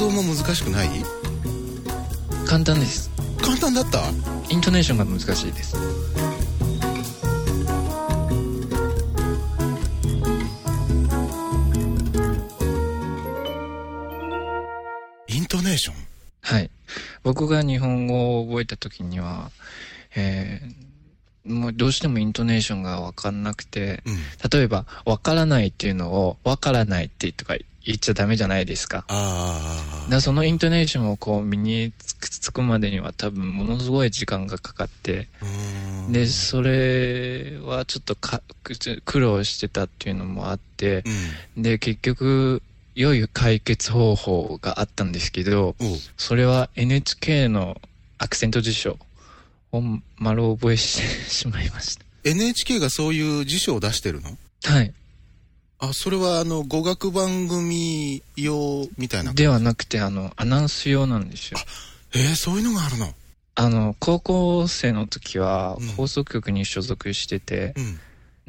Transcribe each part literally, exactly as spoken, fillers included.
発音も難しくない？ 簡単です。 簡単だった？ イントネーションが難しいです。 イントネーション？ はい。僕が日本語を覚えた時には、えー、もうどうしてもイントネーションが分かんなくて、うん、例えば分からないっていうのを分からないってとか言っちゃダメじゃないですか。 あだそのイントネーションをこう身につくまでには多分ものすごい時間がかかって、でそれはちょっとか苦労してたっていうのもあって、うん、で結局良い解決方法があったんですけど、それは エヌエイチケー のアクセント辞書を丸覚えしてしまいました。 エヌエイチケー がそういう辞書を出してるの？ はい。 あ、それはあの語学番組用みたいな？ ではなくてあのアナウンス用なんですよ。 あ、えー、そういうのがあるの？ あの高校生の時は放送局に所属してて、うんうん、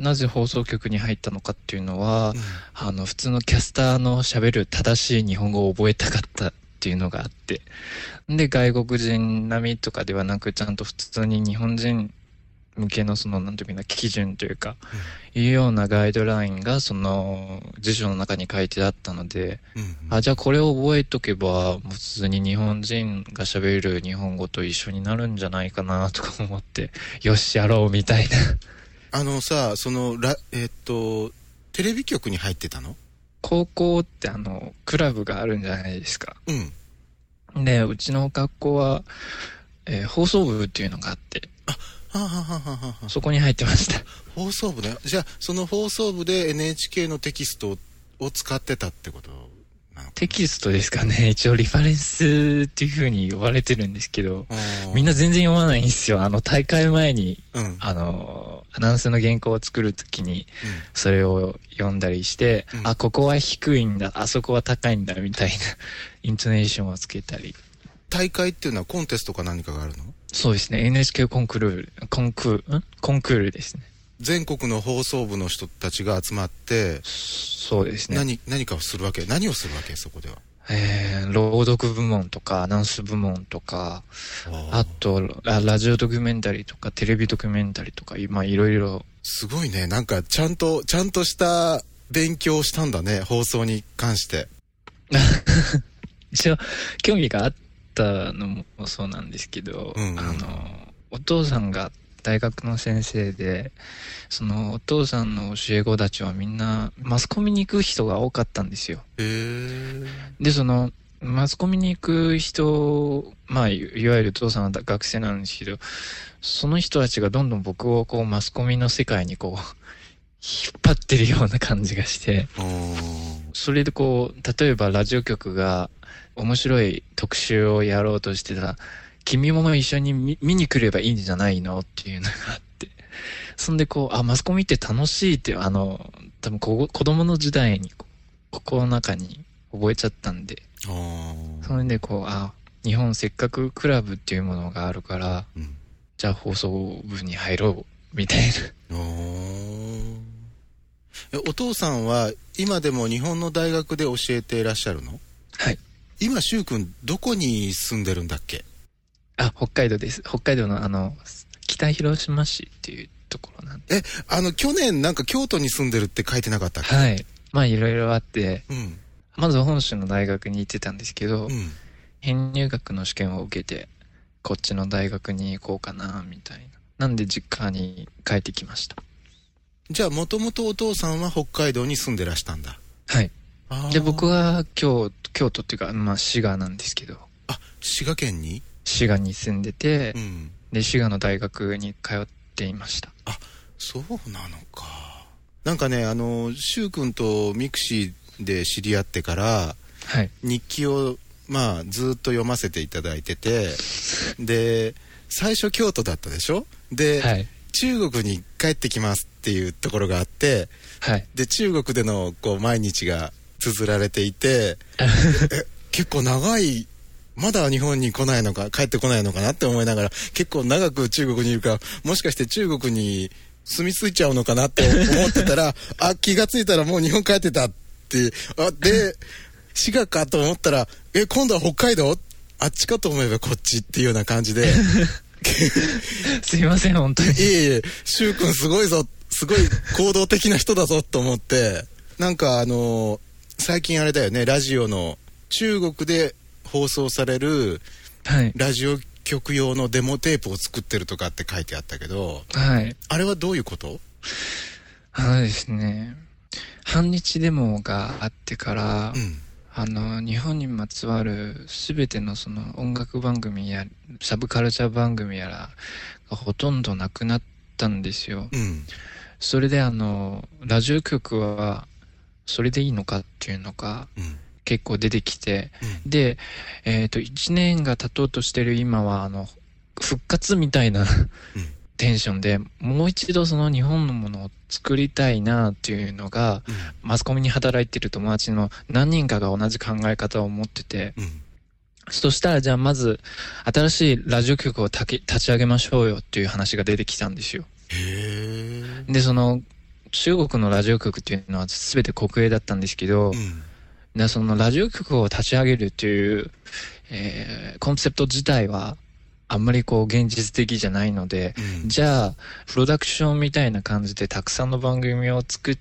なぜ放送局に入ったのかっていうのは、うん、あの普通のキャスターの喋る正しい日本語を覚えたかったっていうのがあって、で外国人並みとかではなくちゃんと普通に日本人向けのそのなんていうか基準というか、うん、いうようなガイドラインがその辞書の中に書いてあったので、うんうん、あじゃあこれを覚えとけばもう普通に日本人が喋る日本語と一緒になるんじゃないかなとか思って、よしやろうみたいな。 あのさ、そのラえー、っとテレビ局に入ってたの？ 高校ってあのクラブがあるんじゃないですか。 うん。 でうちの学校は、えー、放送部っていうのがあって、 あはあはあはあはあ、 そこに入ってました。 放送部ね。じゃあその放送部で エヌエイチケー のテキストを使ってたってことなのかな？ テキストですかね。一応リファレンスっていう風に呼ばれてるんですけど、みんな全然読まないんですよ。あの大会前に、うん、あのアナウンスの原稿を作るときにそれを読んだりして、うん、あここは低いんだ、あそこは高いんだみたいなイントネーションをつけたり。 大会っていうのはコンテストか何かがあるの？ そうですね。エヌエイチケー コンクール、コンクール、んコンクールですね。 全国の放送部の人たちが集まって、 そうですね。 何、何かをするわけ？何をするわけそこでは？ えー、朗読部門とか、アナウンス部門とか、あとラ、ラジオドキュメンタリーとか、テレビドキュメンタリーとか、まあいろいろ。 すごいね。なんかちゃんと、ちゃんとした勉強をしたんだね。放送に関して。 一応、興味があったのもそうなんですけど、うんうん、あのお父さんが大学の先生で、そのお父さんの教え子たちはみんなマスコミに行く人が多かったんですよ。 へー。 でそのマスコミに行く人、まあいわゆるお父さんは学生なんですけど、その人たちがどんどん僕をこうマスコミの世界にこう引っ張ってるような感じがして、それでこう例えばラジオ局が面白い特集をやろうとしてたら、君も一緒に 見, 見に来ればいいんじゃないのっていうのがあって、そんでこうあマスコミって楽しいってあの多分こ子供の時代に心の中に覚えちゃったんで、それでこうあ日本せっかくクラブっていうものがあるから、うん、じゃあ放送部に入ろうみたいな。 お, お父さんは今でも日本の大学で教えていらっしゃるの？ はい。 今柊君どこに住んでるんだっけ？ あ、北海道です。北海道のあの北広島市っていうところなんで。 え、あの去年なんか京都に住んでるって書いてなかったっけ？ はい。まあいろいろあって、うん、まず本州の大学に行ってたんですけど、うん、編入学の試験を受けてこっちの大学に行こうかなみたいな。なんで実家に帰ってきました。 じゃあもともとお父さんは北海道に住んでらしたんだ。 はい。で僕は京京都っていうか、まあ、滋賀なんですけど。 あ、滋賀県に？ 滋賀に住んでて、 うん、 で滋賀の大学に通っていました。 あ、そうなのか。なんかね、あの柊君とミクシーで知り合ってから、 はい、 日記をまあずっと読ませていただいててで最初京都だったでしょ。で、はい、中国に帰ってきますっていうところがあって、 はい、 で中国でのこう毎日が綴られていてえ結構長い、まだ日本に来ないのか帰ってこないのかなって思いながら、結構長く中国にいるから、もしかして中国に住み着いちゃうのかなって思ってたらあ気がついたらもう日本帰ってたって、あで滋賀かと思ったら、え、今度は北海道？あっちかと思えばこっちっていうような感じで。 すいません、本当に。いえいえ、シュウ君すごいぞ、すごい行動的な人だぞと思って、なんかあのー、最近あれだよね、ラジオの中国で放送されるラジオ局用のデモテープを作ってるとかって書いてあったけど、 はい。 あれはどういうこと？ あのですね、反日デモがあってから、うん、あの日本にまつわるすべてのその音楽番組やサブカルチャー番組やらがほとんどなくなったんですよ、うん、それであのラジオ局はそれでいいのかっていうのが結構出てきて、うん、で、えーと、いちねんが経とうとしてる今はあの復活みたいな、うんテンションでもう一度その日本のものを作りたいなっていうのが、うん、マスコミに働いてる友達の何人かが同じ考え方を持ってて、うん、そしたらじゃあまず新しいラジオ局を立ち上げましょうよっていう話が出てきたんですよ。 へー。 でその中国のラジオ局っていうのは全て国営だったんですけど、うん、でそのラジオ局を立ち上げるっていう、えー、コンセプト自体はあんまりこう現実的じゃないので、うん、じゃあプロダクションみたいな感じでたくさんの番組を作って、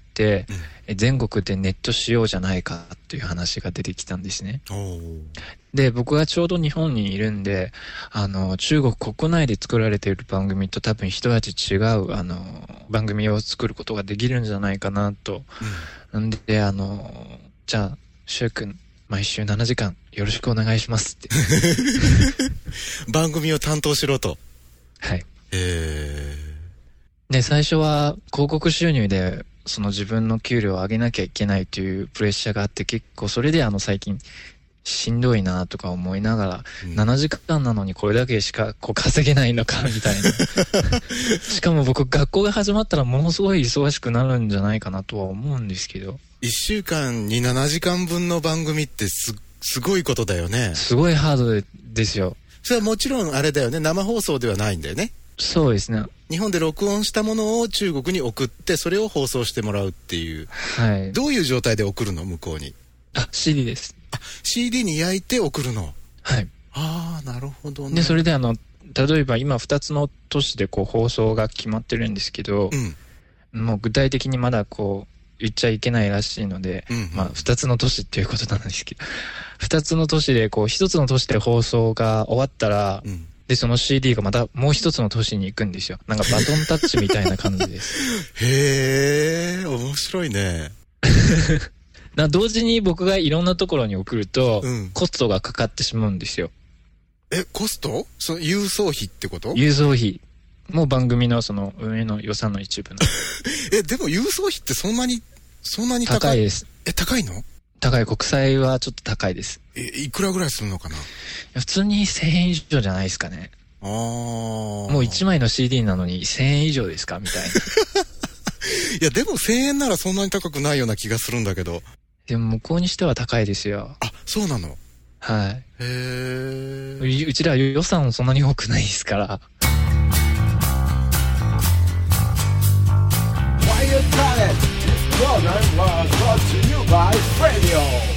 うん、全国でネットしようじゃないかっていう話が出てきたんですね。で僕がちょうど日本にいるんであの中国国内で作られている番組と多分一味違うあの番組を作ることができるんじゃないかなと、うん、なんであのじゃあシュウ君毎週ななじかんよろしくお願いしますって番組を担当しろと。 はいえー、で最初は広告収入でその自分の給料を上げなきゃいけないというプレッシャーがあって結構それであの最近しんどいなとか思いながら、うん、ななじかんなのにこれだけしかこう稼げないのかみたいなしかも僕学校が始まったらものすごい忙しくなるんじゃないかなとは思うんですけど、 いっしゅうかんにななじかんぶんの番組ってすすごいことだよね。 すごいハードでですよ。 それはもちろんあれだよね、生放送ではないんだよね。 そうですね。 日本で録音したものを中国に送ってそれを放送してもらうっていう。 はい。 どういう状態で送るの向こうに？ あ、シーディー です。 あ、シーディー に焼いて送るの。 はい。 ああ、なるほどね。 でそれであの例えば今ふたつの都市でこう放送が決まってるんですけど、うん、もう具体的にまだこう言っちゃいけないらしいので、うんうん、まあ二つの都市っていうことなんですけど、二つの都市でこう一つの都市で放送が終わったら、うん、でその シーディー がまたもう一つの都市に行くんですよ。なんかバトンタッチみたいな感じです。 へえ、面白いね。 な同時に僕がいろんなところに送ると、うん、コストがかかってしまうんですよ。 え、コスト？その郵送費ってこと？ 郵送費もう番組のその運営の予算の一部の。 え、でも郵送費ってそんなにそんなに高い？ 高いです。 え、高いの？ 高い。国際はちょっと高いです。 え、いくらぐらいするのかな？ 普通にせんえん以上じゃないですかね。 ああ。 もういちまいの シーディー なのにせんえん以上ですかみたいな。 いやでもせんえんならそんなに高くないような気がするんだけど。 でも向こうにしては高いですよ。 あ、そうなの？ はい。 へえ。 う, うちら予算そんなに多くないですから。Quiet Planet, this program was brought to you by Radio.